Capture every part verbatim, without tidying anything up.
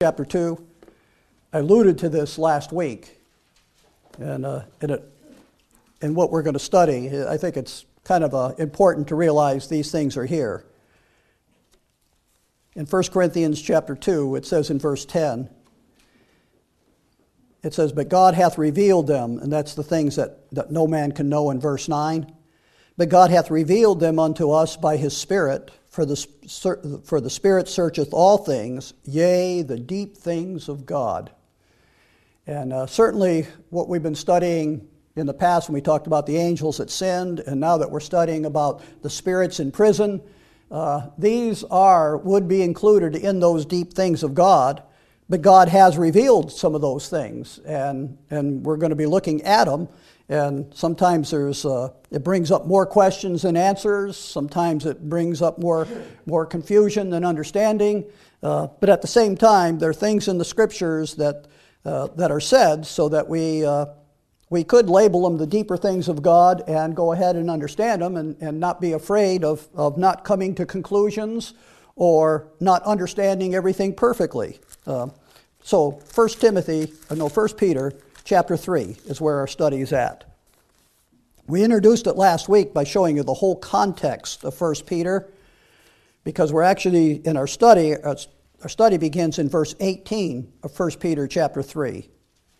chapter two. I alluded to this last week, and uh, in, it, in what we're going to study, I think it's kind of uh, important to realize these things are here. In First Corinthians chapter two, it says in verse ten, it says, "But God hath revealed them," and that's the things that, that no man can know in verse nine. "But God hath revealed them unto us by his Spirit, for the, for the Spirit searcheth all things, yea, the deep things of God." And uh, certainly what we've been studying in the past when we talked about the angels that sinned, and now that we're studying about the spirits in prison, uh, these are, would be included in those deep things of God. But God has revealed some of those things, and, and we're going to be looking at them. And sometimes there's uh, it brings up more questions than answers. Sometimes it brings up more, more confusion than understanding. Uh, but at the same time, there are things in the Scriptures that uh, that are said so that we uh, we could label them the deeper things of God and go ahead and understand them and, and not be afraid of, of not coming to conclusions or not understanding everything perfectly. Uh, so First Timothy, uh, no, First Peter chapter three is where our study is at. We introduced it last week by showing you the whole context of First Peter, because we're actually in our study, uh, our study begins in verse eighteen of First Peter chapter three.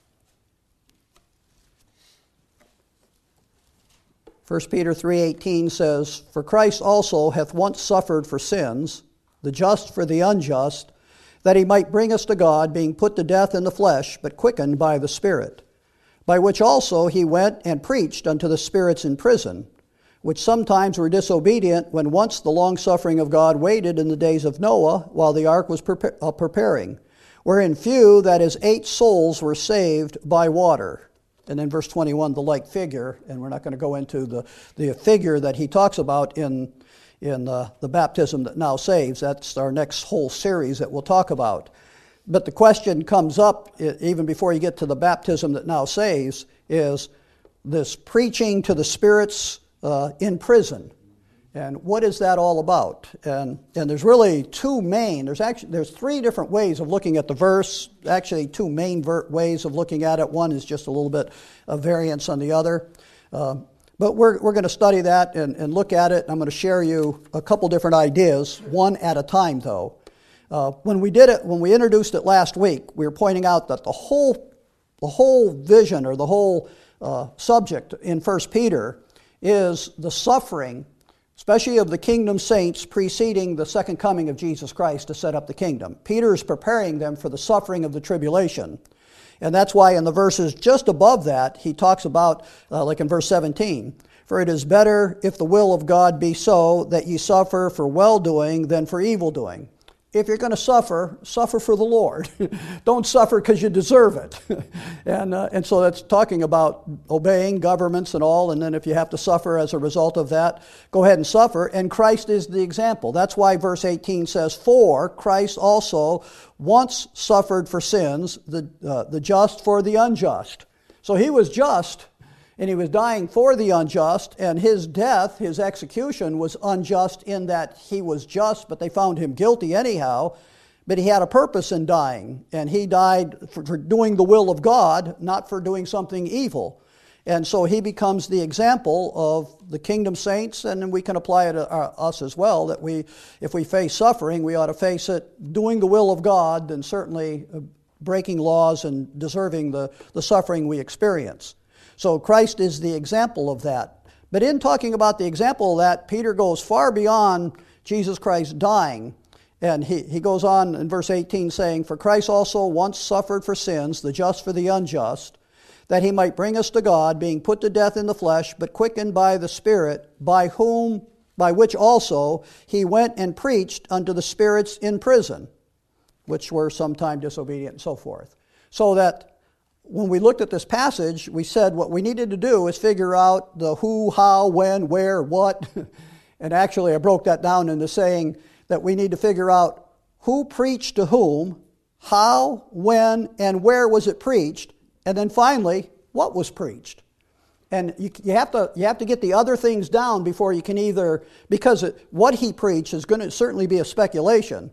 First Peter three eighteen says, "For Christ also hath once suffered for sins, the just for the unjust, that he might bring us to God, being put to death in the flesh, but quickened by the Spirit. By which also he went and preached unto the spirits in prison, which sometimes were disobedient, when once the longsuffering of God waited in the days of Noah, while the ark was prepar- uh, preparing, wherein few, that is, eight souls, were saved by water." And then verse twenty-one, the like figure, and we're not going to go into the, the figure that he talks about in in uh, the baptism that now saves. That's our next whole series that we'll talk about. But the question comes up, even before you get to the baptism that now saves, is this preaching to the spirits uh, in prison. And what is that all about? And and there's really two main, there's actually, there's three different ways of looking at the verse, actually two main ver- ways of looking at it. One is just a little bit of variance on the other. Uh, But we're we're going to study that and, and look at it. I'm going to share you a couple different ideas, one at a time, though. Uh, when we did it, when we introduced it last week, we were pointing out that the whole the whole vision or the whole uh, subject in First Peter is the suffering, especially of the kingdom saints preceding the second coming of Jesus Christ to set up the kingdom. Peter is preparing them for the suffering of the tribulation. And that's why in the verses just above that, he talks about, uh, like in verse seventeen, "For it is better, if the will of God be so, that ye suffer for well-doing than for evil-doing." If you're going to suffer, suffer for the Lord. Don't suffer because you deserve it. and uh, and so that's talking about obeying governments and all, and then if you have to suffer as a result of that, go ahead and suffer. And Christ is the example. That's why verse eighteen says, "For Christ also once suffered for sins, the uh, the just for the unjust." So he was just, and he was dying for the unjust, and his death, his execution, was unjust in that he was just, but they found him guilty anyhow. But he had a purpose in dying, and he died for, for doing the will of God, not for doing something evil. And so he becomes the example of the kingdom saints, and then we can apply it to our, us as well, that we, if we face suffering, we ought to face it doing the will of God, and certainly breaking laws and deserving the, the suffering we experience. So Christ is the example of that. But in talking about the example of that, Peter goes far beyond Jesus Christ dying. And he, he goes on in verse eighteen saying, "For Christ also once suffered for sins, the just for the unjust, that he might bring us to God, being put to death in the flesh, but quickened by the Spirit, by whom, by which also he went and preached unto the spirits in prison, which were sometime disobedient," and so forth. So that when we looked at this passage, we said what we needed to do is figure out the who, how, when, where, what. And actually I broke that down into saying that we need to figure out who preached to whom, how, when, and where was it preached, and then finally, what was preached. And you, you have to you have to get the other things down before you can either, because it, what he preached is going to certainly be a speculation,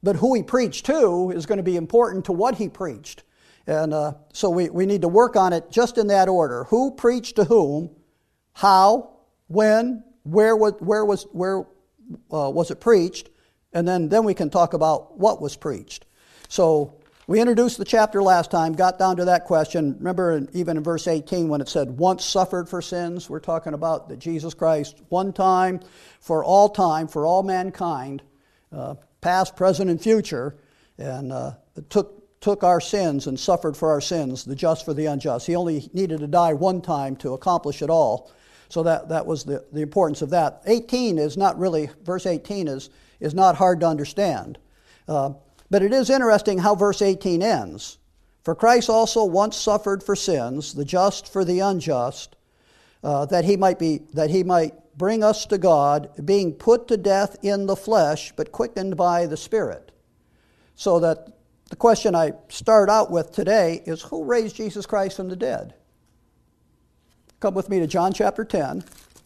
but who he preached to is going to be important to what he preached. And uh, so we, we need to work on it just in that order. Who preached to whom, how, when, where was, where was, where, uh, was it preached, and then, then we can talk about what was preached. So we introduced the chapter last time, got down to that question. Remember, even in verse eighteen, when it said, once suffered for sins, we're talking about that Jesus Christ, one time, for all time, for all mankind, uh, past, present, and future, and uh, took took our sins and suffered for our sins, the just for the unjust. He only needed to die one time to accomplish it all. So that, that was the, the importance of that. eighteen is not really, verse eighteen is, is not hard to understand. Uh, but it is interesting how verse eighteen ends. For Christ also once suffered for sins, the just for the unjust, uh, that he might be that he might bring us to God, being put to death in the flesh, but quickened by the Spirit. So that the question I start out with today is, who raised Jesus Christ from the dead? Come with me to John chapter ten.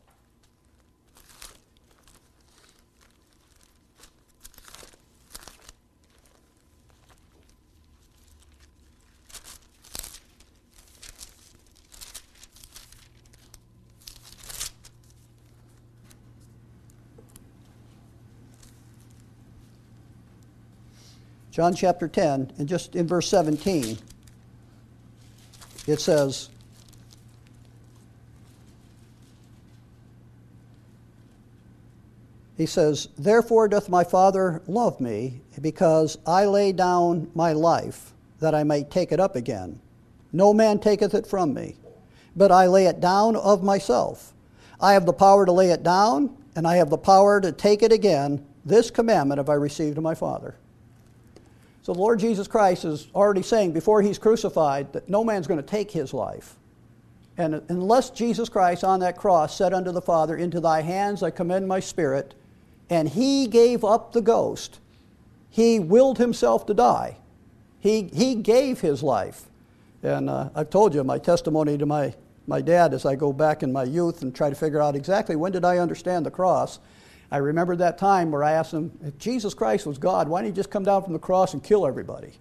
John chapter ten, and just in verse seventeen, it says, he says, therefore doth my Father love me, because I lay down my life, that I may take it up again. No man taketh it from me, but I lay it down of myself. I have the power to lay it down, and I have the power to take it again. This commandment have I received of my Father. So the Lord Jesus Christ is already saying before he's crucified that no man's going to take his life. And unless Jesus Christ on that cross said unto the Father, into thy hands I commend my spirit, and he gave up the ghost, he willed himself to die. He, he gave his life. And uh, I've told you my testimony to my, my dad as I go back in my youth and try to figure out exactly when did I understand the cross. I remember that time where I asked him, if Jesus Christ was God, why didn't he just come down from the cross and kill everybody?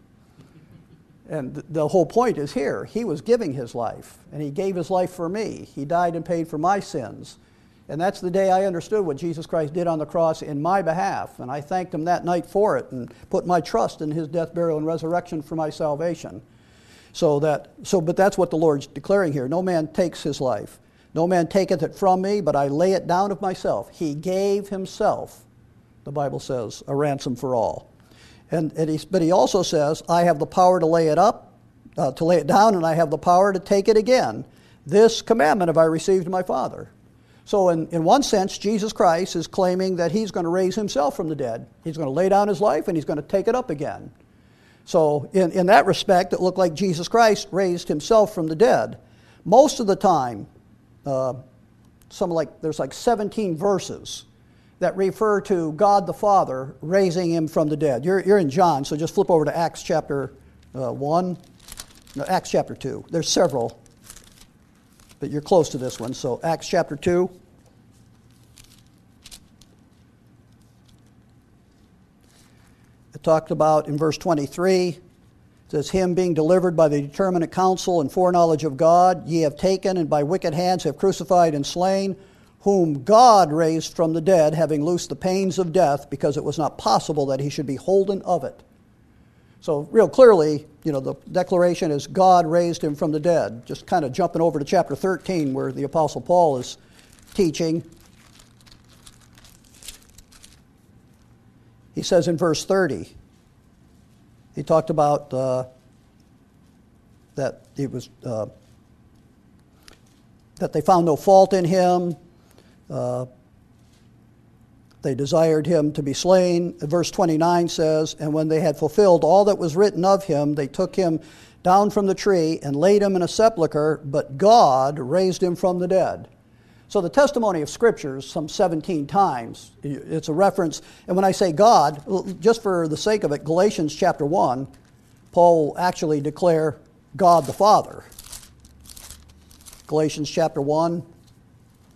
And th- the whole point is here. He was giving his life, and he gave his life for me. He died and paid for my sins. And that's the day I understood what Jesus Christ did on the cross in my behalf. And I thanked him that night for it and put my trust in his death, burial, and resurrection for my salvation. So that, so, but that's what the Lord's declaring here. No man takes his life. No man taketh it from me, but I lay it down of myself. He gave himself, the Bible says, a ransom for all. And, and he, but he also says, I have the power to lay it up, uh, to lay it down, and I have the power to take it again. This commandment have I received of my Father. So in, in one sense, Jesus Christ is claiming that he's going to raise himself from the dead. He's going to lay down his life, and he's going to take it up again. So in, in that respect, it looked like Jesus Christ raised himself from the dead. Most of the time, Uh, some like there's like seventeen verses that refer to God the Father raising him from the dead. You're, you're in John, so just flip over to Acts chapter uh, one, no, Acts chapter two. There's several, but you're close to this one. So Acts chapter two. It talked about in verse twenty-three. It says, him being delivered by the determinate counsel and foreknowledge of God, ye have taken and by wicked hands have crucified and slain, whom God raised from the dead, having loosed the pains of death, because it was not possible that he should be holden of it. So real clearly, you know, the declaration is God raised him from the dead. Just kind of jumping over to chapter thirteen where the Apostle Paul is teaching. He says in verse thirty, he talked about uh, that he was uh, that they found no fault in him. Uh, they desired him to be slain. Verse twenty-nine says, and when they had fulfilled all that was written of him, they took him down from the tree and laid him in a sepulchre, but God raised him from the dead. So the testimony of Scriptures, some seventeen times, it's a reference. And when I say God, just for the sake of it, Galatians chapter one, Paul will actually declare God the Father. Galatians chapter one,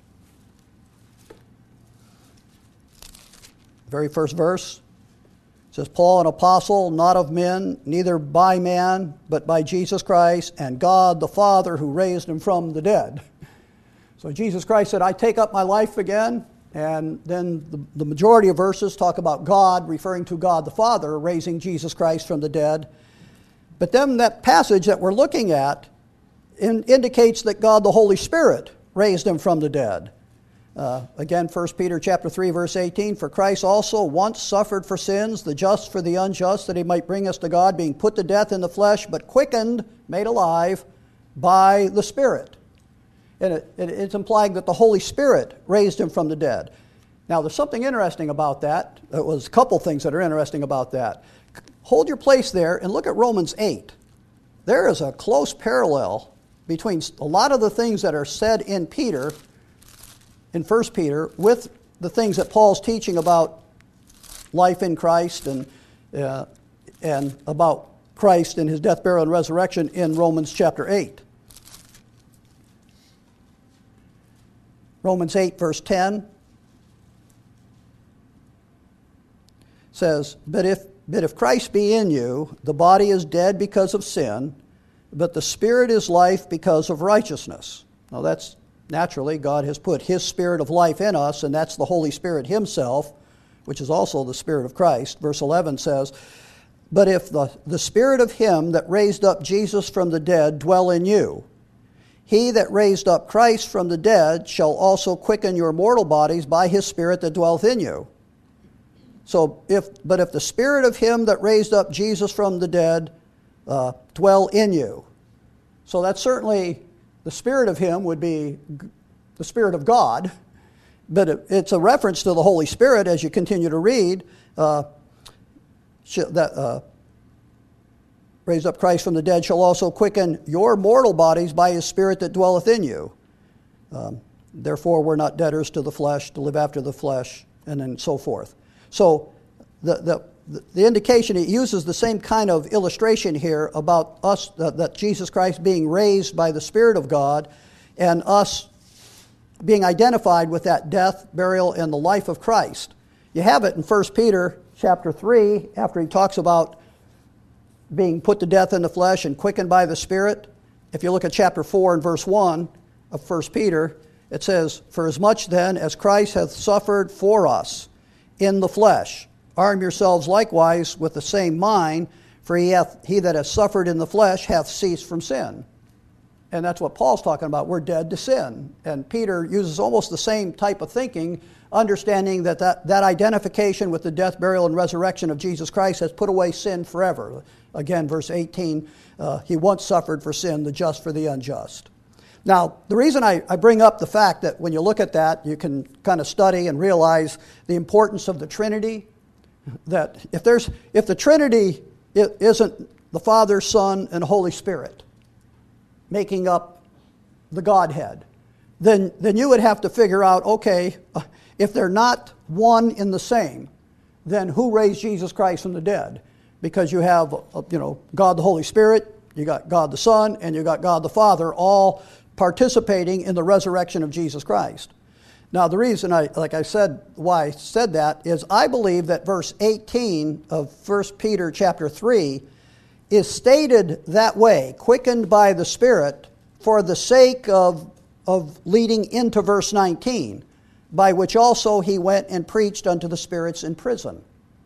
very first verse. It says, Paul, an apostle, not of men, neither by man, but by Jesus Christ and God the Father who raised him from the dead. So Jesus Christ said, I take up my life again. And then the, the majority of verses talk about God, referring to God the Father, raising Jesus Christ from the dead. But then that passage that we're looking at in, indicates that God the Holy Spirit raised him from the dead. Uh, again, First Peter chapter three, verse eighteen, for Christ also once suffered for sins, the just for the unjust, that he might bring us to God, being put to death in the flesh, but quickened, made alive by the Spirit. And it, it, it's implying that the Holy Spirit raised him from the dead. Now, there's something interesting about that. There was a couple things that are interesting about that. Hold your place there and look at Romans eight. There is a close parallel between a lot of the things that are said in Peter, in First Peter, with the things that Paul's teaching about life in Christ and, uh, and about Christ and his death, burial, and resurrection in Romans chapter eight. Romans eight, verse ten says, But if, but if Christ be in you, the body is dead because of sin, but the Spirit is life because of righteousness. Now that's naturally, God has put his Spirit of life in us, and that's the Holy Spirit himself, which is also the Spirit of Christ. Verse eleven says, But if the, the Spirit of him that raised up Jesus from the dead dwell in you, he that raised up Christ from the dead shall also quicken your mortal bodies by his Spirit that dwelleth in you. So, if but if the Spirit of him that raised up Jesus from the dead uh, dwell in you. So that's certainly, the Spirit of him would be the Spirit of God, but it, it's a reference to the Holy Spirit as you continue to read, uh, that uh, raised up Christ from the dead shall also quicken your mortal bodies by his Spirit that dwelleth in you. Um, Therefore, we're not debtors to the flesh, to live after the flesh, and then so forth. So the, the, the indication, it uses the same kind of illustration here about us, uh, that Jesus Christ being raised by the Spirit of God, and us being identified with that death, burial, and the life of Christ. You have it in First Peter chapter three, after he talks about being put to death in the flesh and quickened by the Spirit. If you look at chapter four and verse one of First Peter, it says, For as much then as Christ hath suffered for us in the flesh, arm yourselves likewise with the same mind, for he, hath, he that hath suffered in the flesh hath ceased from sin. And that's what Paul's talking about. We're dead to sin. And Peter uses almost the same type of thinking, understanding that that, that identification with the death, burial, and resurrection of Jesus Christ has put away sin forever. Again, verse eighteen, uh, he once suffered for sin, the just for the unjust. Now, the reason I, I bring up the fact that when you look at that, you can kind of study and realize the importance of the Trinity, that if there's if the Trinity isn't the Father, Son, and Holy Spirit making up the Godhead, then, then you would have to figure out, okay, if they're not one in the same, then who raised Jesus Christ from the dead? Because you have, you know, God the Holy Spirit, you got God the Son, and you got God the Father, all participating in the resurrection of Jesus Christ. Now, the reason I, like I said, why I said that is I believe that verse eighteen of First Peter chapter three is stated that way, quickened by the Spirit, for the sake of, of leading into verse nineteen, by which also he went and preached unto the spirits in prison.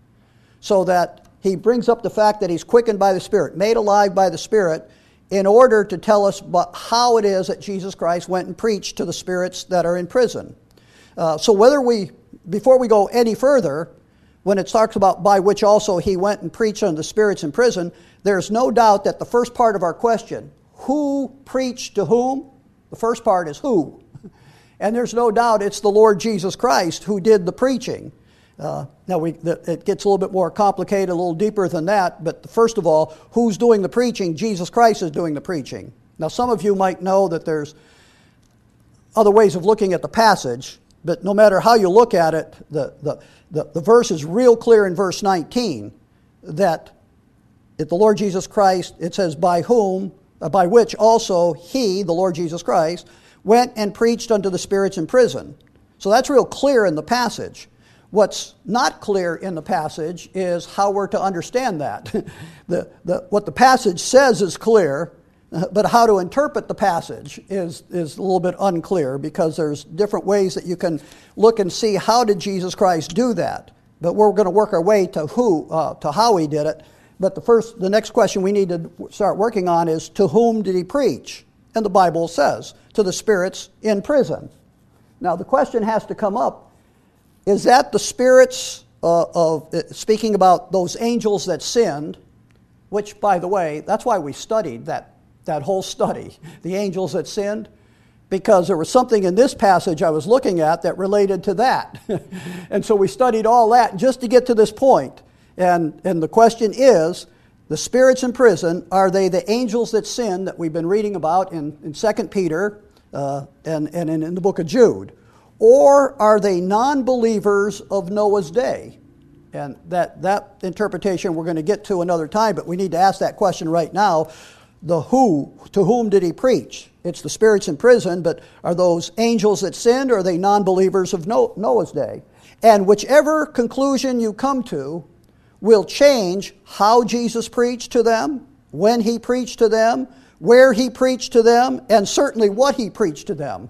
So that he brings up the fact that he's quickened by the Spirit, made alive by the Spirit, in order to tell us how it is that Jesus Christ went and preached to the spirits that are in prison. Uh, so whether we, before we go any further, when it talks about by which also he went and preached unto the spirits in prison, there's no doubt that the first part of our question, who preached to whom? The first part is who. And there's no doubt it's the Lord Jesus Christ who did the preaching. Uh, now, we, the, it gets a little bit more complicated, a little deeper than that, but first of all, who's doing the preaching? Jesus Christ is doing the preaching. Now, some of you might know that there's other ways of looking at the passage, but no matter how you look at it, the, the, the, the verse is real clear in verse nineteen that if the Lord Jesus Christ, it says, by whom, uh, by which also he, the Lord Jesus Christ, went and preached unto the spirits in prison. So that's real clear in the passage. What's not clear in the passage is how we're to understand that. the, the, what the passage says is clear, but how to interpret the passage is, is a little bit unclear, because there's different ways that you can look and see how did Jesus Christ do that. But we're going to work our way to who, uh, to how he did it. But the first, the next question we need to start working on is, to whom did he preach? And the Bible says, to the spirits in prison. Now the question has to come up, is that the spirits uh, of, uh, speaking about those angels that sinned, which, by the way, that's why we studied that, that whole study, the angels that sinned, because there was something in this passage I was looking at that related to that. And so we studied all that just to get to this point. And, and the question is, the spirits in prison, are they the angels that sinned that we've been reading about in, in Second Peter uh, and, and in, in the book of Jude? Or are they non-believers of Noah's day? And that, that interpretation we're going to get to another time, but we need to ask that question right now. The who, to whom did he preach? It's the spirits in prison, but are those angels that sinned, or are they non-believers of Noah's day? And whichever conclusion you come to will change how Jesus preached to them, when he preached to them, where he preached to them, and certainly what he preached to them.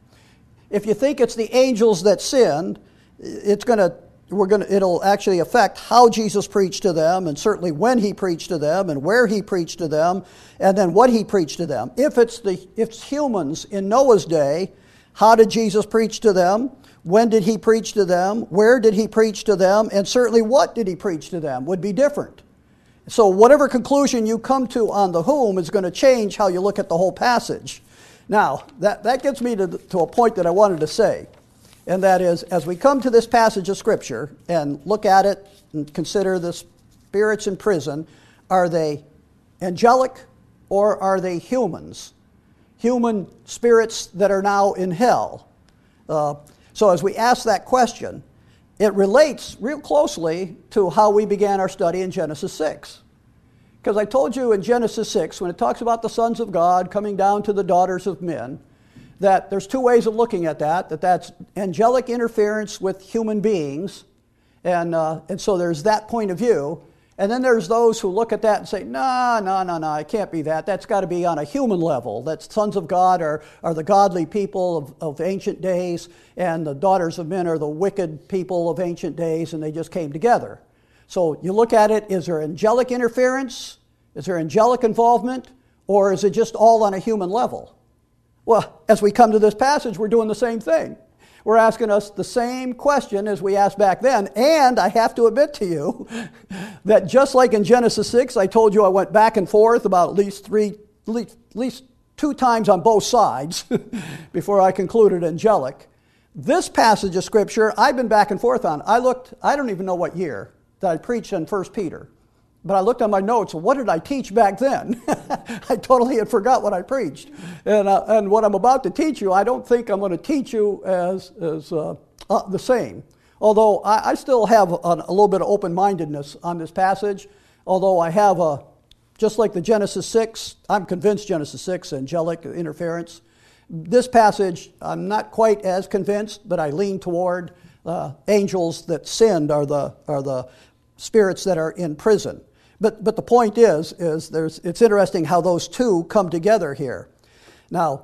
If you think it's the angels that sinned, it's going to we're going to it'll actually affect how Jesus preached to them, and certainly when he preached to them, and where he preached to them, and then what he preached to them. If it's the if it's humans in Noah's day, how did Jesus preach to them? When did he preach to them? Where did he preach to them? And certainly what did he preach to them would be different. So whatever conclusion you come to on the whom is going to change how you look at the whole passage. Now, that, that gets me to, to a point that I wanted to say, and that is, as we come to this passage of Scripture and look at it and consider the spirits in prison, are they angelic or are they humans? Human spirits that are now in hell. Uh, so as we ask that question, it relates real closely to how we began our study in Genesis six. Because I told you in Genesis six, when it talks about the sons of God coming down to the daughters of men, that there's two ways of looking at that, that that's angelic interference with human beings, and, uh, and so there's that point of view. And then there's those who look at that and say, no, no, no, no, it can't be that. That's got to be on a human level. That sons of God are, are the godly people of, of ancient days, and the daughters of men are the wicked people of ancient days, and they just came together. So you look at it, is there angelic interference? Is there angelic involvement? Or is it just all on a human level? Well, as we come to this passage, we're doing the same thing. We're asking us the same question as we asked back then. And I have to admit to you that just like in Genesis six, I told you I went back and forth about at least three, at least, at least two times on both sides before I concluded angelic. This passage of Scripture, I've been back and forth on. I looked, I don't even know what year that I preached in First Peter. But I looked on my notes, what did I teach back then? I totally had forgot what I preached. And, uh, and what I'm about to teach you, I don't think I'm going to teach you as, as uh, uh, the same. Although I, I still have a, a little bit of open-mindedness on this passage, although I have a, just like the Genesis six, I'm convinced Genesis six, angelic interference. This passage, I'm not quite as convinced, but I lean toward uh, angels that sinned are the, are the spirits that are in prison. But but the point is, is there's it's interesting how those two come together here. Now,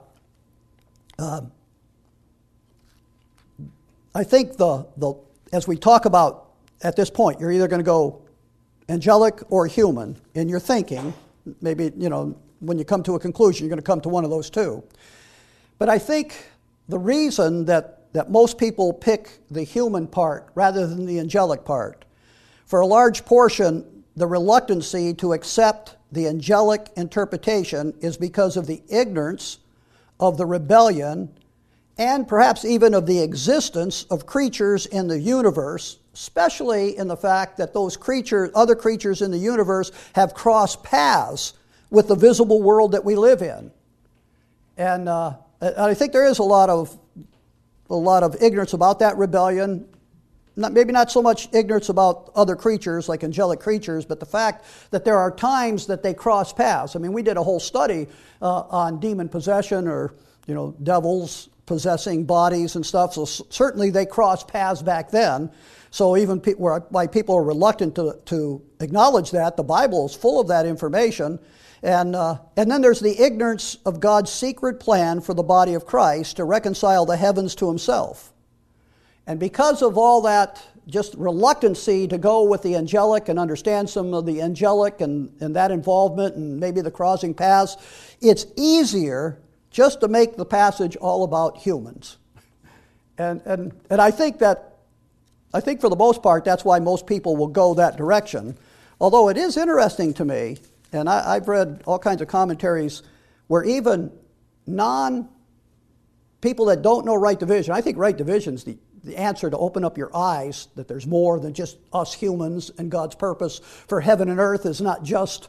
um, I think the the as we talk about at this point, you're either going to go angelic or human in your thinking. Maybe, you know, when you come to a conclusion, you're going to come to one of those two. But I think the reason that, that most people pick the human part rather than the angelic part, for a large portion, the reluctancy to accept the angelic interpretation is because of the ignorance of the rebellion and perhaps even of the existence of creatures in the universe, especially in the fact that those creatures, other creatures in the universe have crossed paths with the visible world that we live in. And uh, I think there is a lot of a lot of ignorance about that rebellion. Not, maybe not so much ignorance about other creatures, like angelic creatures, but the fact that there are times that they cross paths. I mean, we did a whole study uh, on demon possession, or, you know, devils possessing bodies and stuff, so c- certainly they crossed paths back then. So even pe- why people are reluctant to, to acknowledge that, the Bible is full of that information. And, uh, and then there's the ignorance of God's secret plan for the body of Christ to reconcile the heavens to himself. And because of all that just reluctancy to go with the angelic and understand some of the angelic and, and that involvement and maybe the crossing paths, it's easier just to make the passage all about humans. And, and, and I think that, I think for the most part, that's why most people will go that direction. Although it is interesting to me, and I, I've read all kinds of commentaries where even non, people that don't know right division, I think right division's the the answer to open up your eyes that there's more than just us humans, and God's purpose for heaven and earth is not just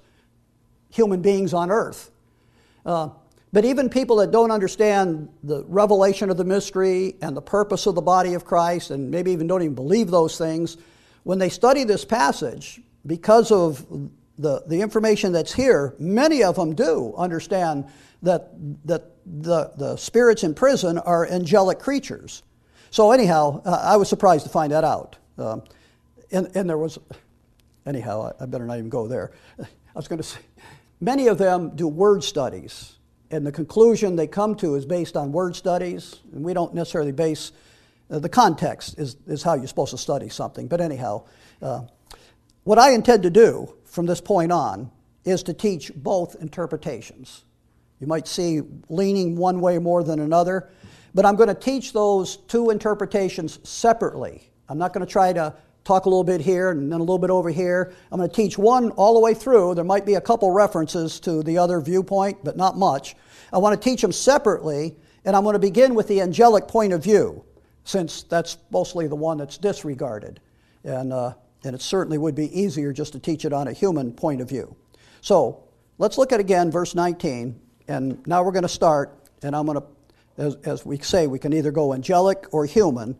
human beings on earth. Uh, but even people that don't understand the revelation of the mystery and the purpose of the body of Christ, and maybe even don't even believe those things, when they study this passage, because of the, the information that's here, many of them do understand that, that the, the spirits in prison are angelic creatures. So anyhow, uh, I was surprised to find that out. Um, and, and there was, anyhow, I, I better not even go there. I was going to say, many of them do word studies, and the conclusion they come to is based on word studies, and we don't necessarily base, uh, the context is, is how you're supposed to study something. But anyhow, uh, what I intend to do from this point on is to teach both interpretations. You might see leaning one way more than another, but I'm going to teach those two interpretations separately. I'm not going to try to talk a little bit here and then a little bit over here. I'm going to teach one all the way through. There might be a couple references to the other viewpoint, but not much. I want to teach them separately, and I'm going to begin with the angelic point of view, since that's mostly the one that's disregarded. And, uh, and it certainly would be easier just to teach it on a human point of view. So let's look at again verse nineteen, and now we're going to start, and I'm going to As, as we say, we can either go angelic or human.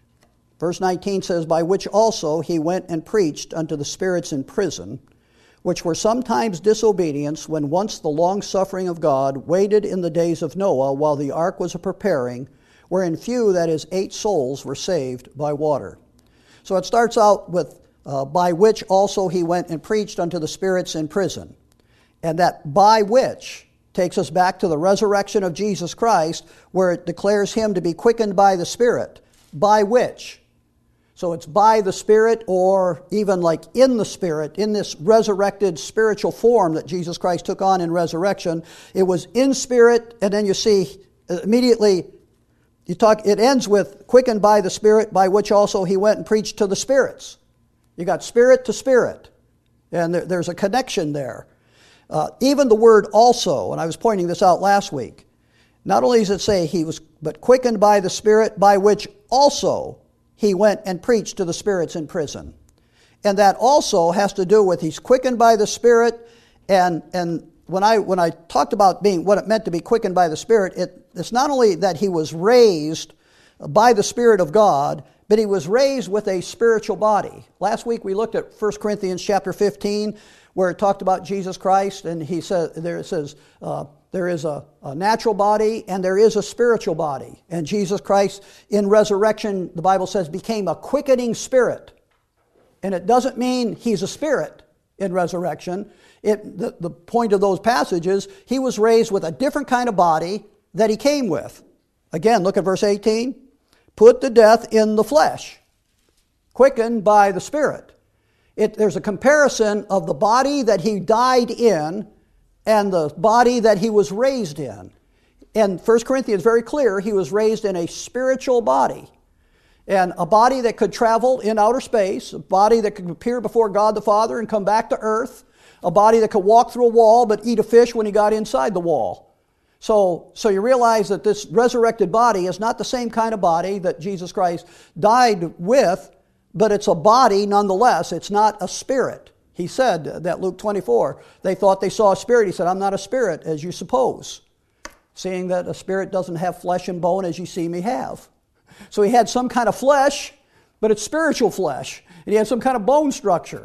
Verse nineteen says, by which also he went and preached unto the spirits in prison, which were sometimes disobedience, when once the long suffering of God waited in the days of Noah, while the ark was a preparing, wherein few, that is, eight souls, were saved by water. So it starts out with, uh, by which also he went and preached unto the spirits in prison. And that by which takes us back to the resurrection of Jesus Christ, where it declares him to be quickened by the Spirit. By which? So it's by the Spirit, or even like in the Spirit, in this resurrected spiritual form that Jesus Christ took on in resurrection. It was in spirit, and then you see immediately, you talk. It ends with quickened by the Spirit, by which also he went and preached to the spirits. You got spirit to spirit, and there, there's a connection there. Uh, even the word also, and I was pointing this out last week, not only does it say he was, but quickened by the Spirit, by which also he went and preached to the spirits in prison. And that also has to do with he's quickened by the Spirit, and and when I when I talked about being what it meant to be quickened by the Spirit, it, it's not only that he was raised by the Spirit of God, but he was raised with a spiritual body. Last week we looked at First Corinthians chapter fifteen, where it talked about Jesus Christ, and he said there it says uh, there is a, a natural body and there is a spiritual body. And Jesus Christ in resurrection, the Bible says, became a quickening spirit. And it doesn't mean he's a spirit in resurrection. It, the, the point of those passages, he was raised with a different kind of body that he came with. Again, look at verse eighteen. Put to death in the flesh, quickened by the Spirit. It, there's a comparison of the body that he died in and the body that he was raised in. And First Corinthians is very clear, he was raised in a spiritual body. And a body that could travel in outer space, a body that could appear before God the Father and come back to earth, a body that could walk through a wall but eat a fish when he got inside the wall. So, so you realize that this resurrected body is not the same kind of body that Jesus Christ died with, but it's a body nonetheless. It's not a spirit. He said that, Luke twenty-four, they thought they saw a spirit. He said, I'm not a spirit as you suppose, seeing that a spirit doesn't have flesh and bone as you see me have. So he had some kind of flesh, but it's spiritual flesh. And he had some kind of bone structure.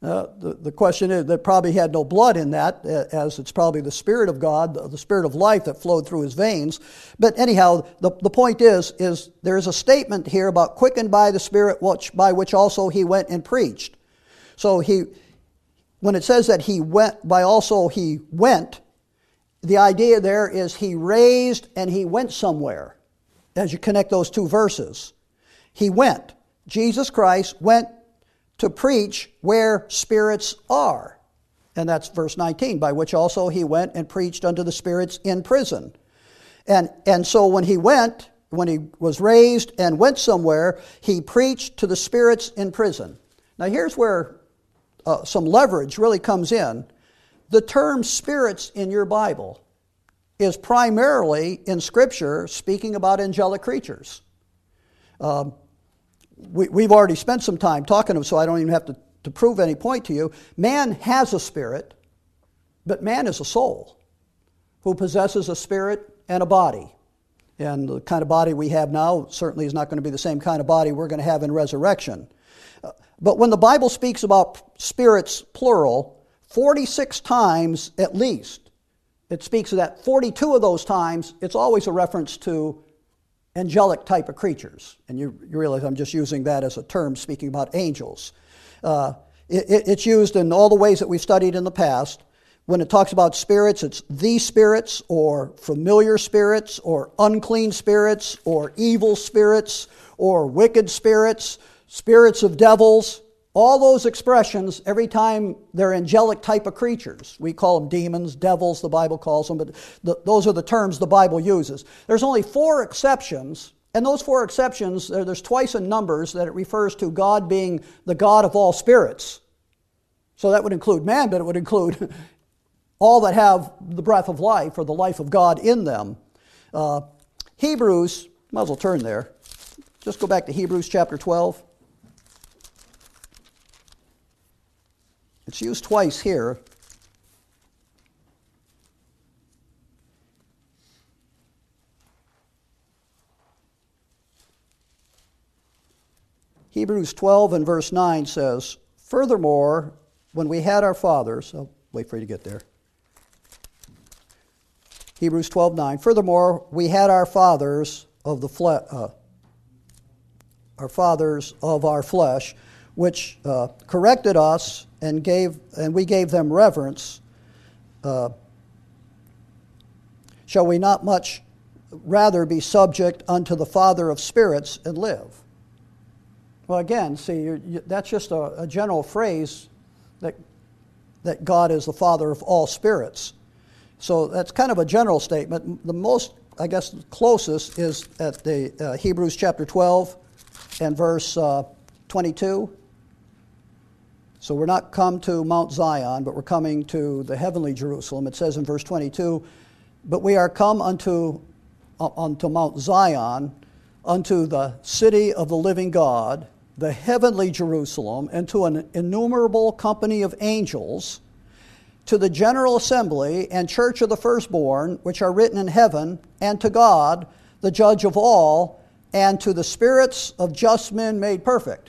Uh, the, the question is, that probably had no blood in that, as it's probably the Spirit of God, the, the Spirit of life that flowed through his veins. But anyhow, the, the point is, is there is a statement here about quickened by the Spirit, which, by which also he went and preached. So he, when it says that he went, by also he went, the idea there is he raised and he went somewhere, as you connect those two verses. He went. Jesus Christ went to preach where spirits are. And that's verse nineteen, by which also he went and preached unto the spirits in prison. And, and so when he went, when he was raised and went somewhere, he preached to the spirits in prison. Now here's where uh, some leverage really comes in. The term spirits in your Bible is primarily in Scripture speaking about angelic creatures. Um, We, we've already spent some time talking to them, so I don't even have to, to prove any point to you. Man has a spirit, but man is a soul who possesses a spirit and a body. And the kind of body we have now certainly is not going to be the same kind of body we're going to have in resurrection. Uh, but when the Bible speaks about spirits, plural, forty-six times at least, it speaks of that. forty-two of those times, it's always a reference to angelic type of creatures. And you, you realize I'm just using that as a term speaking about angels. Uh, it, it's used in all the ways that we've studied in the past. When it talks about spirits, it's the spirits, or familiar spirits, or unclean spirits, or evil spirits, or wicked spirits, spirits of devils. All those expressions, every time they're angelic type of creatures. We call them demons, devils, the Bible calls them, but the, those are the terms the Bible uses. There's only four exceptions, and those four exceptions, there's twice in Numbers that it refers to God being the God of all spirits. So that would include man, but it would include all that have the breath of life, or the life of God in them. Uh, Hebrews, might as well turn there. Just go back to Hebrews chapter twelve. It's used twice here. Hebrews twelve and verse nine says, "Furthermore, when we had our fathers," I'll wait for you to get there. Hebrews twelve nine, "Furthermore, we had our fathers of the flesh, uh, our fathers of our flesh, which uh, corrected us, and gave, and we gave them reverence. Uh, shall we not much rather be subject unto the Father of spirits and live?" Well, again, see, you're, you, that's just a, a general phrase that that God is the Father of all spirits. So that's kind of a general statement. The most, I guess, closest is at the uh, Hebrews chapter twelve and verse uh, twenty-two. So we're not come to Mount Zion, but we're coming to the heavenly Jerusalem. It says in verse twenty-two, "But we are come unto, uh, unto Mount Zion, unto the city of the living God, the heavenly Jerusalem, and to an innumerable company of angels, to the general assembly and church of the firstborn, which are written in heaven, and to God, the judge of all, and to the spirits of just men made perfect."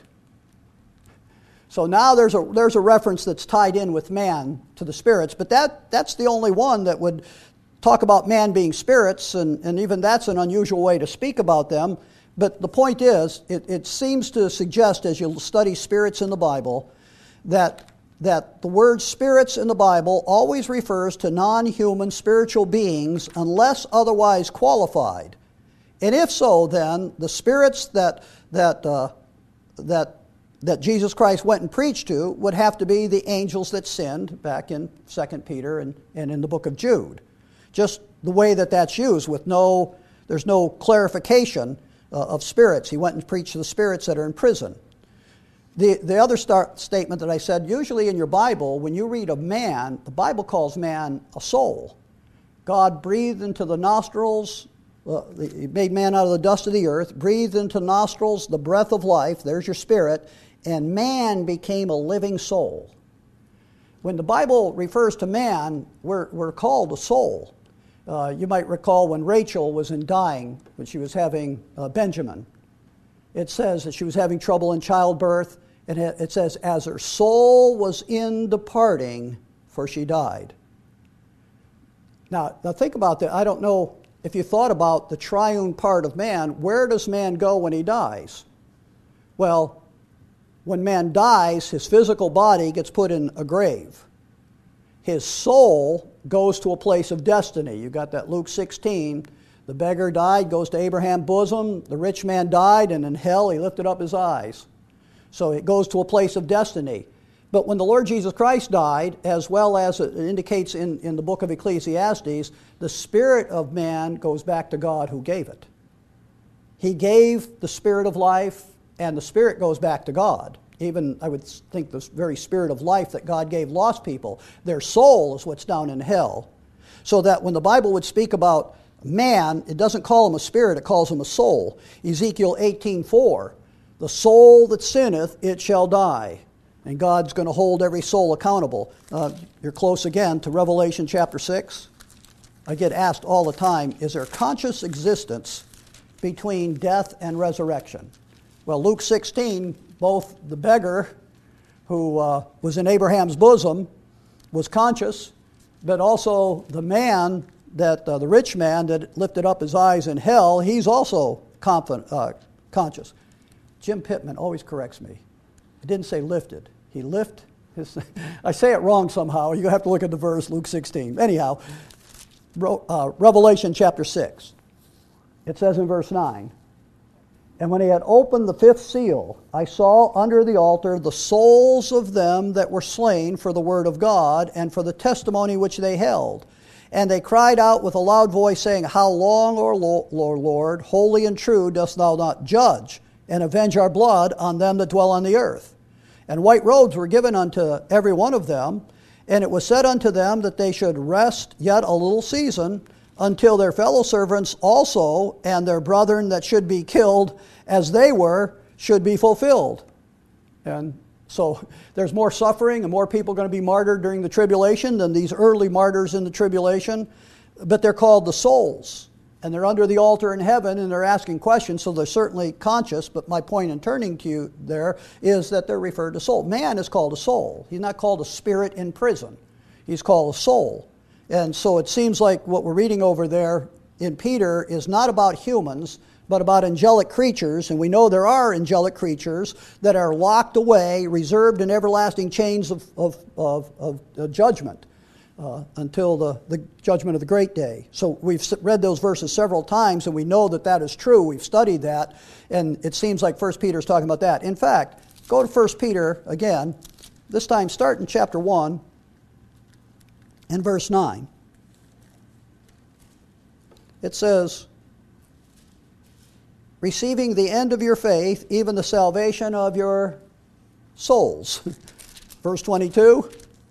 So now there's a there's a reference that's tied in with man to the spirits, but that that's the only one that would talk about man being spirits, and, and even that's an unusual way to speak about them. But the point is, it, it seems to suggest, as you study spirits in the Bible, that that the word spirits in the Bible always refers to non-human spiritual beings unless otherwise qualified. And if so, then the spirits that that uh, that that Jesus Christ went and preached to would have to be the angels that sinned, back in Second Peter and, and in the book of Jude. Just the way that that's used, with no, there's no clarification uh, of spirits. He went and preached to the spirits that are in prison. The, the other start, statement that I said, usually in your Bible, when you read of man, the Bible calls man a soul. God breathed into the nostrils, uh, he made man out of the dust of the earth, breathed into nostrils the breath of life, there's your spirit, and man became a living soul. When the Bible refers to man, we're, we're called a soul. Uh, you might recall when Rachel was in dying, when she was having uh, Benjamin. It says that she was having trouble in childbirth, And it, it says, as her soul was in departing, for she died. Now, now think about that. I don't know if you thought about the triune part of man. Where does man go when he dies? Well, when man dies, his physical body gets put in a grave. His soul goes to a place of destiny. You got that Luke sixteen. The beggar died, goes to Abraham's bosom. The rich man died, and in hell he lifted up his eyes. So it goes to a place of destiny. But when the Lord Jesus Christ died, as well as it indicates in, in the book of Ecclesiastes, the spirit of man goes back to God who gave it. He gave the spirit of life, and the spirit goes back to God. Even, I would think, the very spirit of life that God gave lost people, their soul is what's down in hell. So that when the Bible would speak about man, it doesn't call him a spirit, it calls him a soul. Ezekiel eighteen four, the soul that sinneth, it shall die. And God's going to hold every soul accountable. Uh, you're close again to Revelation chapter six. I get asked all the time, is there conscious existence between death and resurrection? Well, Luke sixteen, both the beggar who uh, was in Abraham's bosom was conscious, but also the man, that uh, the rich man that lifted up his eyes in hell, he's also confident, uh, conscious. Jim Pittman always corrects me. He didn't say lifted. He lift his... I say it wrong somehow. You have to look at the verse, Luke sixteen. Anyhow, uh, Revelation chapter six. It says in verse nine, and when he had opened the fifth seal, I saw under the altar the souls of them that were slain for the word of God and for the testimony which they held. And they cried out with a loud voice, saying, How long, O Lord, holy and true, dost thou not judge and avenge our blood on them that dwell on the earth? And white robes were given unto every one of them, and it was said unto them that they should rest yet a little season, until their fellow servants also and their brethren that should be killed as they were should be fulfilled. And so there's more suffering and more people going to be martyred during the tribulation than these early martyrs in the tribulation. But they're called the souls. And they're under the altar in heaven and they're asking questions, so they're certainly conscious. But my point in turning to you there is that they're referred to soul. Man is called a soul. He's not called a spirit in prison. He's called a soul. And so it seems like what we're reading over there in Peter is not about humans, but about angelic creatures. And we know there are angelic creatures that are locked away, reserved in everlasting chains of, of, of, of, of judgment uh, until the, the judgment of the great day. So we've read those verses several times, and we know that that is true. We've studied that, and it seems like First Peter is talking about that. In fact, go to First Peter again, this time start in chapter one. In verse nine, it says, receiving the end of your faith, even the salvation of your souls. Verse twenty-two,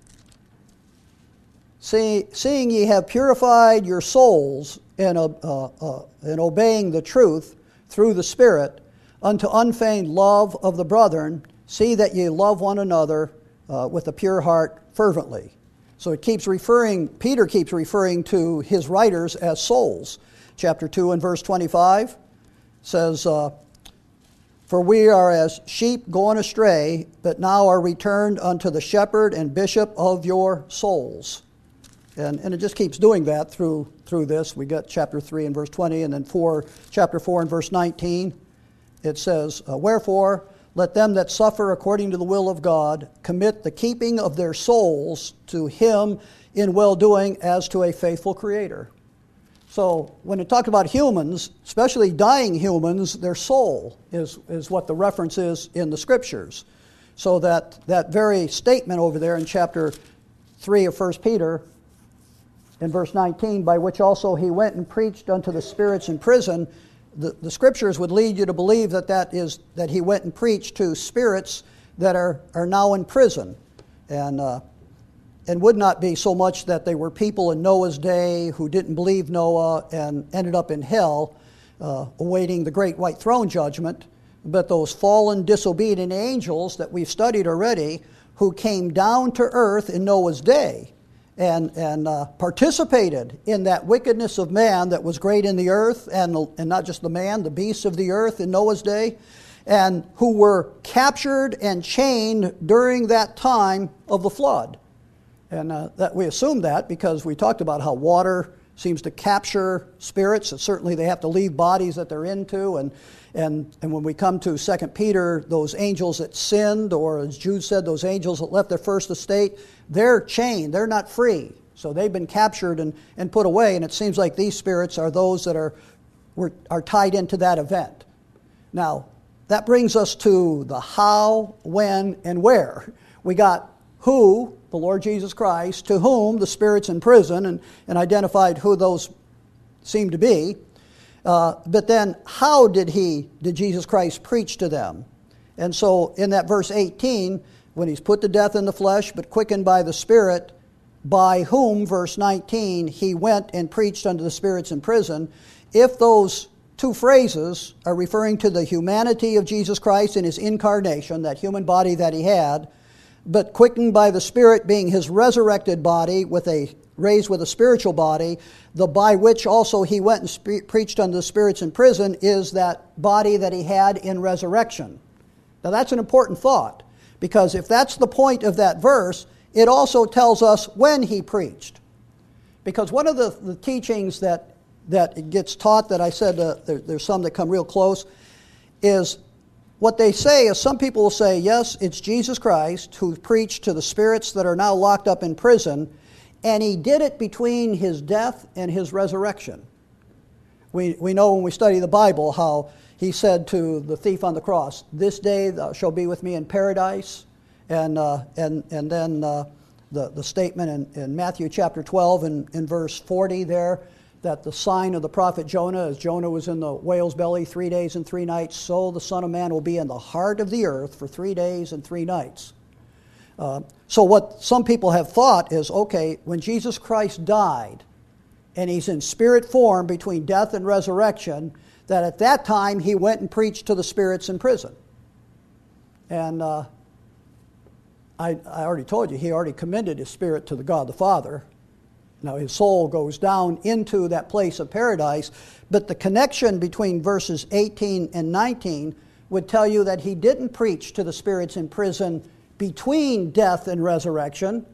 See, seeing ye have purified your souls in, uh, uh, in obeying the truth through the Spirit unto unfeigned love of the brethren, see that ye love one another uh, with a pure heart fervently. So it keeps referring, Peter keeps referring to his writers as souls. Chapter two and verse twenty-five says, uh, For we are as sheep going astray, but now are returned unto the shepherd and bishop of your souls. And, and it just keeps doing that through, through this. We got chapter three and verse twenty, and then four, chapter four and verse nineteen. It says, uh, Wherefore, let them that suffer according to the will of God commit the keeping of their souls to Him in well-doing as to a faithful Creator. So when it talks about humans, especially dying humans, their soul is, is what the reference is in the Scriptures. So that, that very statement over there in chapter three of First Peter, in verse nineteen, by which also he went and preached unto the spirits in prison, The, the Scriptures would lead you to believe that that is that he went and preached to spirits that are, are now in prison, and uh, and would not be so much that they were people in Noah's day who didn't believe Noah and ended up in hell, uh, awaiting the great white throne judgment, but those fallen, disobedient angels that we've studied already, who came down to earth in Noah's day, and and uh, participated in that wickedness of man that was great in the earth, and and not just the man, the beasts of the earth in Noah's day. and who were captured and chained during that time of the flood. And uh, that we assume that because we talked about how water seems to capture spirits, and certainly they have to leave bodies that they're into, and and and when we come to Second Peter, those angels that sinned, or as Jude said, those angels that left their first estate, they're chained, they're not free. So they've been captured and, and put away, and it seems like these spirits are those that are were, are tied into that event. Now, that brings us to the how, when, and where. We got who, the Lord Jesus Christ, to whom the spirits in prison, and, and identified who those seem to be. Uh, but then, how did he, did Jesus Christ preach to them? And so, in that verse eighteen, when he's put to death in the flesh, but quickened by the Spirit, by whom, verse nineteen, he went and preached unto the spirits in prison. If those two phrases are referring to the humanity of Jesus Christ in his incarnation, that human body that he had, but quickened by the Spirit being his resurrected body, with a raised with a spiritual body, the by which also he went and spe- preached unto the spirits in prison is that body that he had in resurrection. Now that's an important thought, because if that's the point of that verse, it also tells us when he preached. Because one of the, the teachings that, that gets taught, that I said uh, there, there's some that come real close, is what they say is some people will say, yes, it's Jesus Christ who preached to the spirits that are now locked up in prison, and he did it between his death and his resurrection. We, we know when we study the Bible how he said to the thief on the cross, this day thou shalt be with me in paradise. And uh, and and then uh, the, the statement in, in Matthew chapter twelve and in, in verse forty there, that the sign of the prophet Jonah, as Jonah was in the whale's belly three days and three nights, so the Son of Man will be in the heart of the earth for three days and three nights. Uh, so what some people have thought is, okay, when Jesus Christ died, and he's in spirit form between death and resurrection, that at that time he went and preached to the spirits in prison. And uh, I, I already told you, he already commended his spirit to the God the Father. Now his soul goes down into that place of paradise, but the connection between verses eighteen and nineteen would tell you that he didn't preach to the spirits in prison between death and resurrection.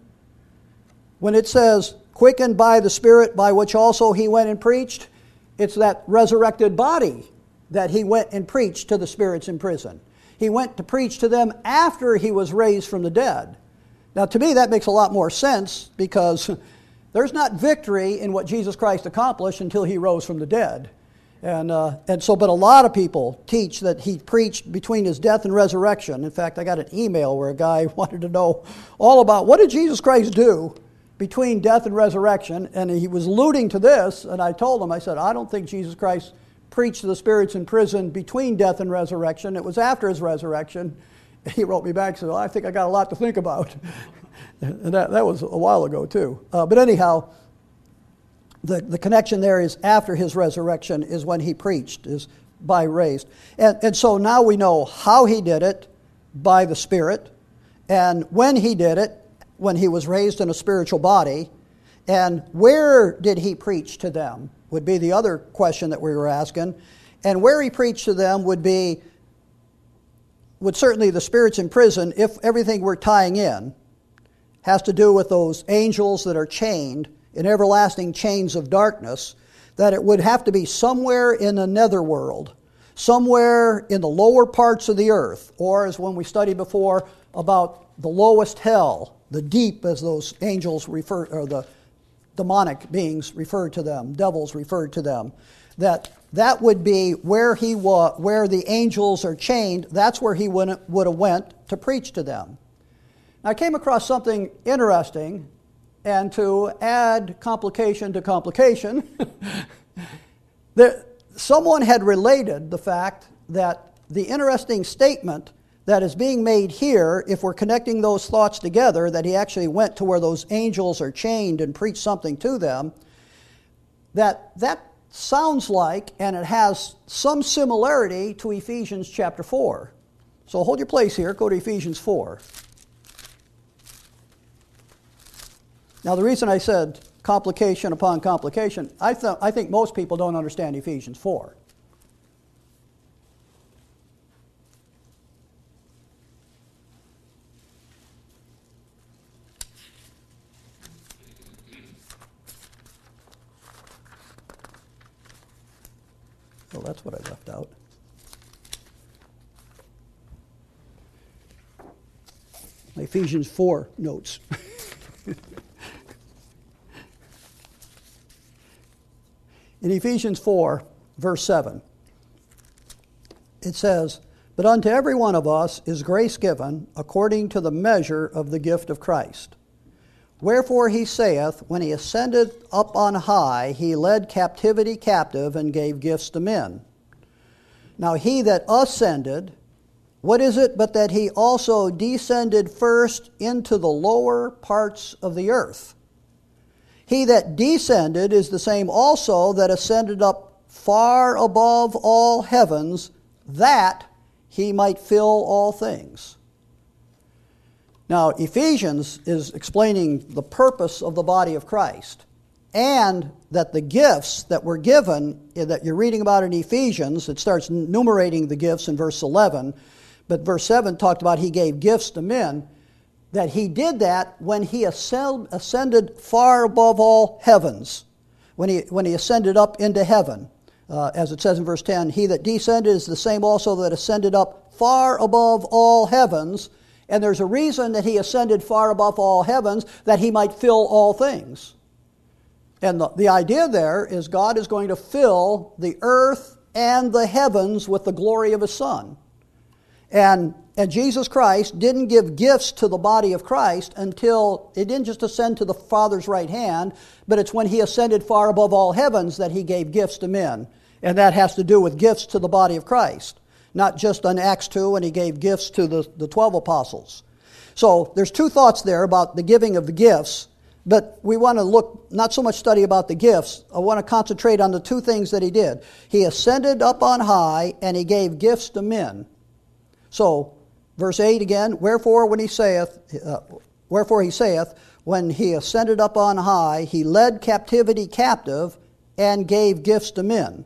When it says, quickened by the Spirit by which also he went and preached, it's that resurrected body that he went and preached to the spirits in prison. He went to preach to them after he was raised from the dead. Now, to me, that makes a lot more sense, because there's not victory in what Jesus Christ accomplished until he rose from the dead. And uh, and so, but a lot of people teach that he preached between his death and resurrection. In fact, I got an email where a guy wanted to know all about what did Jesus Christ do between death and resurrection, and he was alluding to this, and I told him, I said, I don't think Jesus Christ preached to the spirits in prison between death and resurrection. It was after his resurrection. He wrote me back and said, well, I think I got a lot to think about. And that, that was a while ago, too. Uh, but anyhow, the, the connection there is after his resurrection is when he preached, is by raised. And, and so now we know how he did it, by the Spirit, and when he did it, when he was raised in a spiritual body, and where did he preach to them, would be the other question that we were asking. And where he preached to them would be, would certainly the spirits in prison, if everything we're tying in has to do with those angels that are chained in everlasting chains of darkness, that it would have to be somewhere in the netherworld, somewhere in the lower parts of the earth, or as when we studied before about the lowest hell, the deep, as those angels refer, or the demonic beings referred to them, devils referred to them, that that would be where he wa- where the angels are chained. That's where he would would have went to preach to them. Now, I came across something interesting, and to add complication to complication, there, someone had related the fact that the interesting statement that is being made here, if we're connecting those thoughts together, that he actually went to where those angels are chained and preached something to them, that that sounds like, and it has some similarity to Ephesians chapter four. So hold your place here, go to Ephesians four. Now, the reason I said complication upon complication, I, th- I think most people don't understand Ephesians four. So that's what I left out. My Ephesians four notes. In Ephesians four, verse seven, it says, "But unto every one of us is grace given according to the measure of the gift of Christ. Wherefore he saith, when he ascended up on high, he led captivity captive and gave gifts to men. Now he that ascended, what is it but that he also descended first into the lower parts of the earth? He that descended is the same also that ascended up far above all heavens, that he might fill all things." Now, Ephesians is explaining the purpose of the body of Christ, and that the gifts that were given, that you're reading about in Ephesians, it starts enumerating the gifts in verse eleven, but verse seven talked about he gave gifts to men, that he did that when he ascended far above all heavens, when he, when he ascended up into heaven. Uh, as it says in verse ten, he that descended is the same also that ascended up far above all heavens. And there's a reason that he ascended far above all heavens, that he might fill all things. And the, the idea there is God is going to fill the earth and the heavens with the glory of his Son. And, and Jesus Christ didn't give gifts to the body of Christ until it didn't just ascend to the Father's right hand, but it's when he ascended far above all heavens that he gave gifts to men. And that has to do with gifts to the body of Christ. Not just on Acts two, and he gave gifts to the, the twelve apostles. So there's two thoughts there about the giving of the gifts, but we want to look, not so much study about the gifts. I want to concentrate on the two things that he did. He ascended up on high, and he gave gifts to men. So, verse eight again, Wherefore when he saith, uh, wherefore he saith, when he ascended up on high, he led captivity captive and gave gifts to men.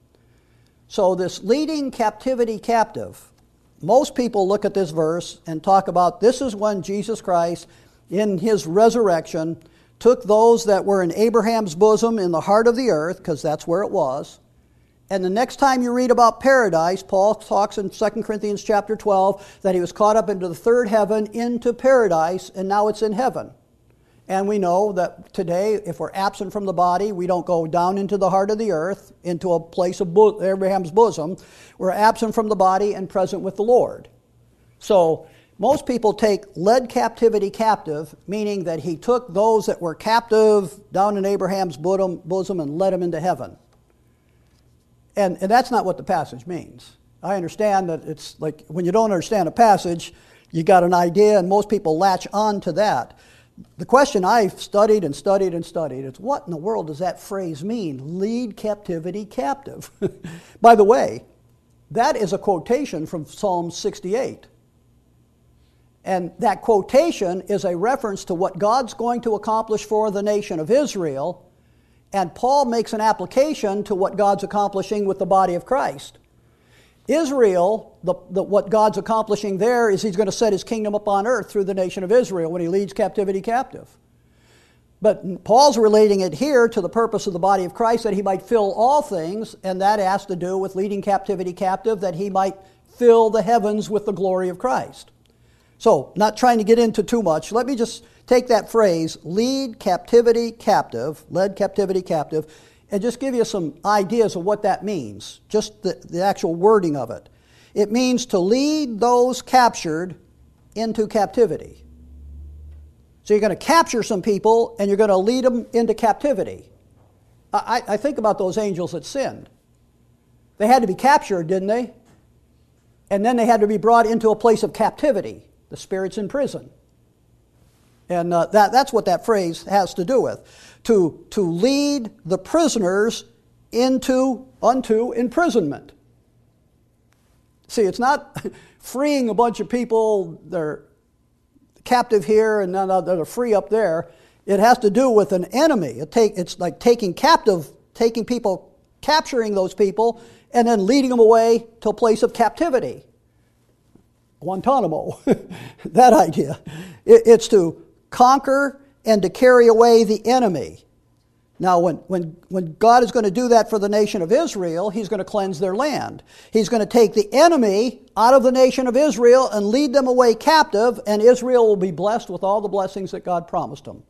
So this leading captivity captive, most people look at this verse and talk about this is when Jesus Christ, in his resurrection, took those that were in Abraham's bosom in the heart of the earth, because that's where it was. And the next time you read about paradise, Paul talks in Second Corinthians chapter twelve that he was caught up into the third heaven, into paradise, and now it's in heaven. And we know that today, if we're absent from the body, we don't go down into the heart of the earth, into a place of bo- Abraham's bosom. We're absent from the body and present with the Lord. So most people take led captivity captive, meaning that he took those that were captive down in Abraham's bosom and led them into heaven. And, and that's not what the passage means. I understand that it's like when you don't understand a passage, you got an idea, and most people latch on to that. The question I've studied and studied and studied is, what in the world does that phrase mean? Lead captivity captive. By the way, that is a quotation from Psalm sixty-eight. And that quotation is a reference to what God's going to accomplish for the nation of Israel. And Paul makes an application to what God's accomplishing with the body of Christ. Israel, the, the, what God's accomplishing there is he's going to set his kingdom up on earth through the nation of Israel when he leads captivity captive. But Paul's relating it here to the purpose of the body of Christ, that he might fill all things, and that has to do with leading captivity captive, that he might fill the heavens with the glory of Christ. So, not trying to get into too much, let me just take that phrase, lead captivity captive, led captivity captive, and just give you some ideas of what that means, just the, the actual wording of it. It means to lead those captured into captivity. So you're going to capture some people, and you're going to lead them into captivity. I, I think about those angels that sinned. They had to be captured, didn't they? And then they had to be brought into a place of captivity, the spirits in prison. And uh, that, that's what that phrase has to do with. To, to lead the prisoners into unto imprisonment. See, it's not freeing a bunch of people, they're captive here and then they're free up there. It has to do with an enemy. It take, it's like taking captive, taking people, capturing those people, and then leading them away to a place of captivity. Guantanamo, that idea. It, it's to conquer and to carry away the enemy. Now, when, when, when God is going to do that for the nation of Israel, he's going to cleanse their land. He's going to take the enemy out of the nation of Israel and lead them away captive, and Israel will be blessed with all the blessings that God promised them.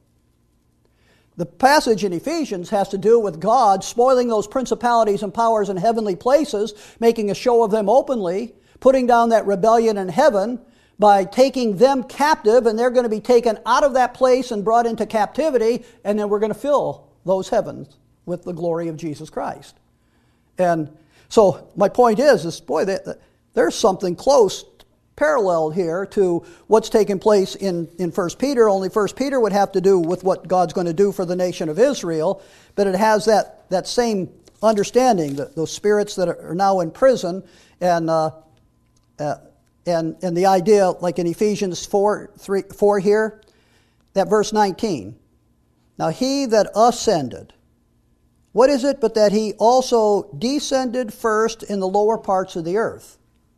The passage in Ephesians has to do with God spoiling those principalities and powers in heavenly places, making a show of them openly, putting down that rebellion in heaven by taking them captive, and they're going to be taken out of that place and brought into captivity, and then we're going to fill those heavens with the glory of Jesus Christ. And so my point is, is boy, there's something close paralleled here to what's taking place in, in First Peter, only First Peter would have to do with what God's going to do for the nation of Israel, but it has that, that same understanding, that those spirits that are now in prison, and uh, uh, and and the idea, like in Ephesians four, three, four here, that verse nineteen. Now he that ascended, what is it but that he also descended first in the lower parts of the earth?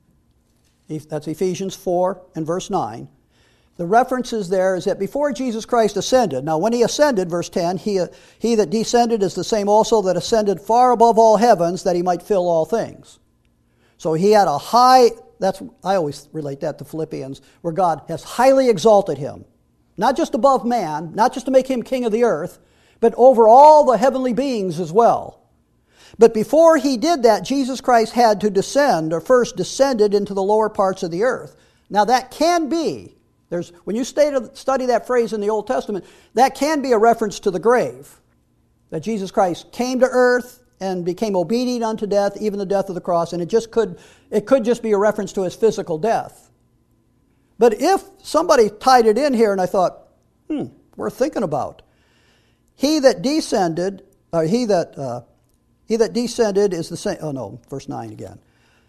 That's Ephesians four and verse nine. The references there is that before Jesus Christ ascended, now when he ascended, verse ten, he, he that descended is the same also that ascended far above all heavens, that he might fill all things. So he had a high, that's I always relate that to Philippians, where God has highly exalted him. Not just above man, not just to make him king of the earth, but over all the heavenly beings as well. But before he did that, Jesus Christ had to descend, or first descended into the lower parts of the earth. Now that can be, there's when you study that phrase in the Old Testament, that can be a reference to the grave. That Jesus Christ came to earth and became obedient unto death, even the death of the cross, and it just could, it could just be a reference to his physical death. But if somebody tied it in here and I thought, hmm, worth thinking about. He that descended, or he that uh, he that descended is the same. Oh no, verse nine again.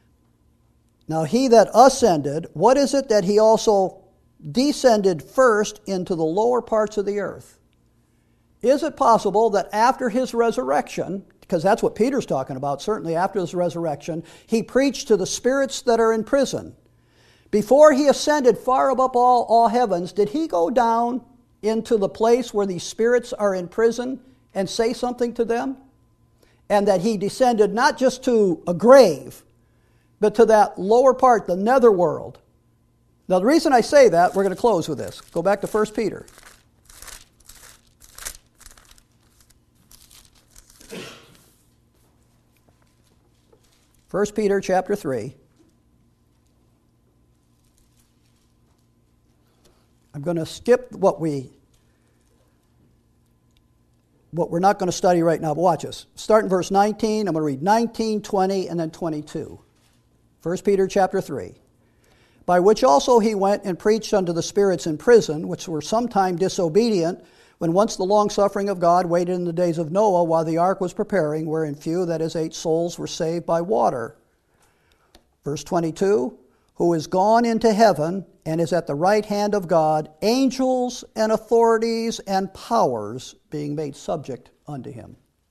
Now he that ascended, what is it that he also descended first into the lower parts of the earth? Is it possible that after his resurrection, because that's what Peter's talking about, certainly after his resurrection, he preached to the spirits that are in prison? Before he ascended far above all, all heavens, did he go down into the place where these spirits are in prison and say something to them? And that he descended not just to a grave, but to that lower part, the netherworld. Now the reason I say that, we're going to close with this. Go back to First Peter. First Peter chapter three. I'm going to skip what we, what we're not going to study right now, but watch this. Start in verse nineteen. I'm going to read nineteen, twenty, and then twenty-two. First Peter chapter three. By which also he went and preached unto the spirits in prison, which were sometime disobedient, when once the long-suffering of God waited in the days of Noah, while the ark was preparing, wherein few, that is eight souls, were saved by water. Verse twenty-two. Who is gone into heaven and is at the right hand of God, angels and authorities and powers being made subject unto him.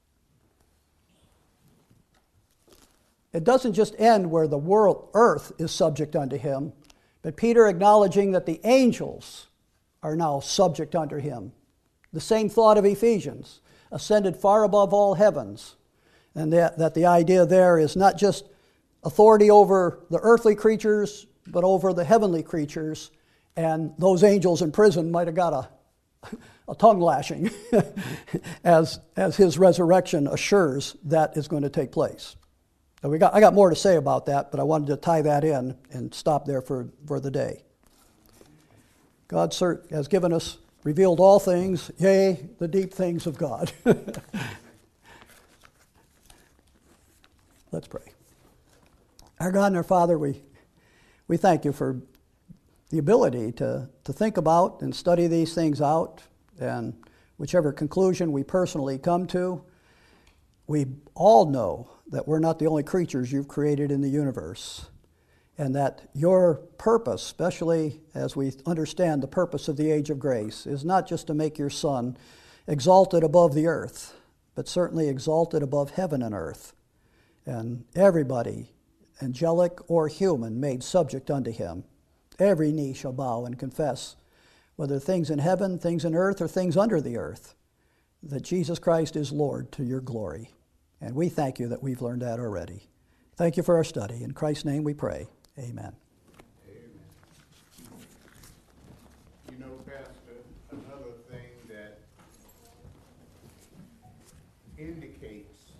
It doesn't just end where the world, earth, is subject unto him, but Peter acknowledging that the angels are now subject unto him. The same thought of Ephesians, ascended far above all heavens, and that, that the idea there is not just authority over the earthly creatures, but over the heavenly creatures. And those angels in prison might have got a, a tongue lashing as, as his resurrection assures that is going to take place. So we got, I got more to say about that, but I wanted to tie that in and stop there for, for the day. God has given us, revealed all things, yea, the deep things of God. Let's pray. Our God and our Father, we we thank you for the ability to, to think about and study these things out, and whichever conclusion we personally come to, we all know that we're not the only creatures you've created in the universe, and that your purpose, especially as we understand the purpose of the age of grace, is not just to make your Son exalted above the earth, but certainly exalted above heaven and earth, and everybody, angelic or human, made subject unto him. Every knee shall bow and confess, whether things in heaven, things in earth, or things under the earth. that Jesus Christ is Lord to your glory. And we thank you that we've learned that already. Thank you for our study. In Christ's name we pray. Amen. Amen. You know, Pastor, another thing that indicates